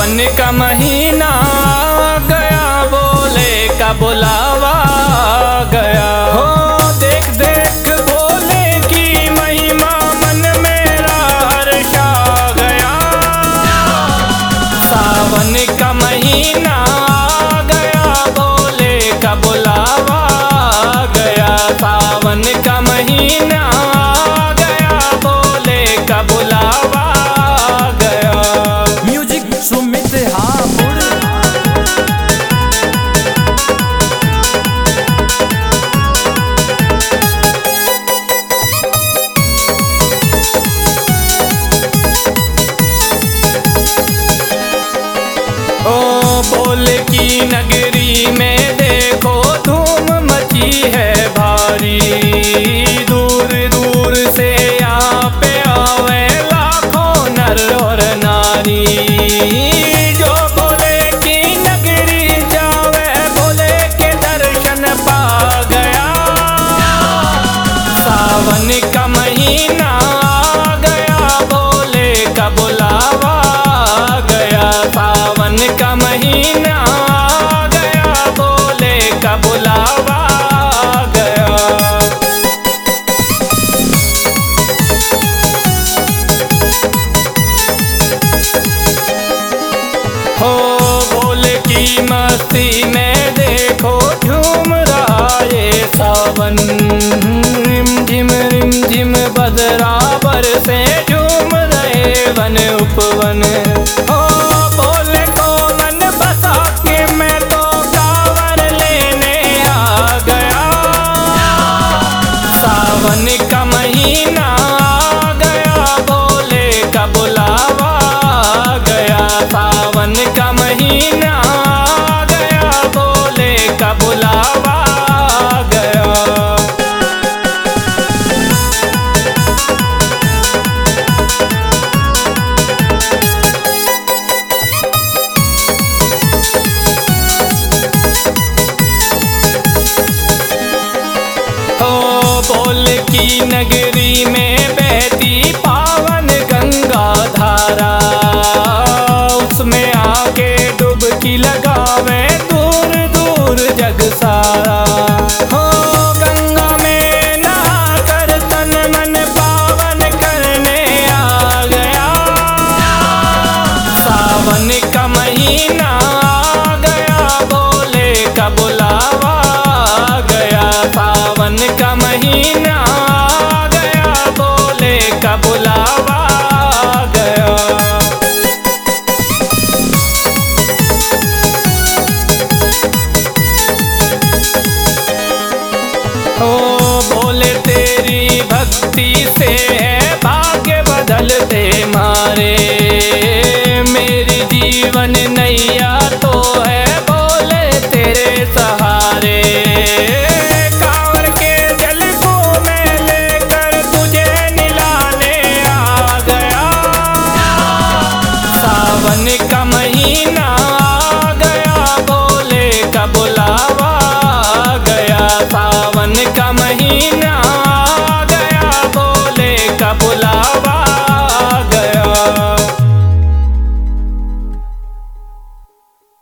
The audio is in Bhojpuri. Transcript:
सावन का महीना आ गया, भोले का बुलावा गया। हो देख देख भोले की महिमा, मन मेरा हर्ष आ गया। सावन का महीना आ गया, भोले का बुलावा गया। सावन का महीना आ गया, भोले का बुलावा गया। म्यूजिक सुमित हापुड़। ओ भोले की नगरी में देखो धूम मची है भारी। दूर दूर से यहाँ पे आवे लाखों नर और नारी। जो भोले की नगरी जावे, भोले के दर्शन पा गया। सावन का महीना आ गया, भोले का बुलावा गया। सावन का महीना आ गया, भोले का बुलावा गया। हो भोले की मस्ती में देखो झूम रहा ये सावन। रिम झिम बदराबर से झूम रहे वन उपवन। हो भोले को मन बसा के मैं तो कांवर लेने आ गया। सावन का महीना आ गया, भोले का बुलावा गया। सावन का महीना आ गया, भोले का बुलावा गया। हो भोले की नगरी में बहती पावन गंगा धारा। उसमें आके डुबकी लगावे दूर दूर जग सारा। हो गंगा में नहाकर तन मन पावन करने आ गया। सावन का महीना आ गया, भोले का बुलावा गया। सावन का महीना आ गया, भोले का बुलावा गया। ओ भोले तेरी भक्ति से है भाग्य बदलते मारे। मेरी जीवन नैया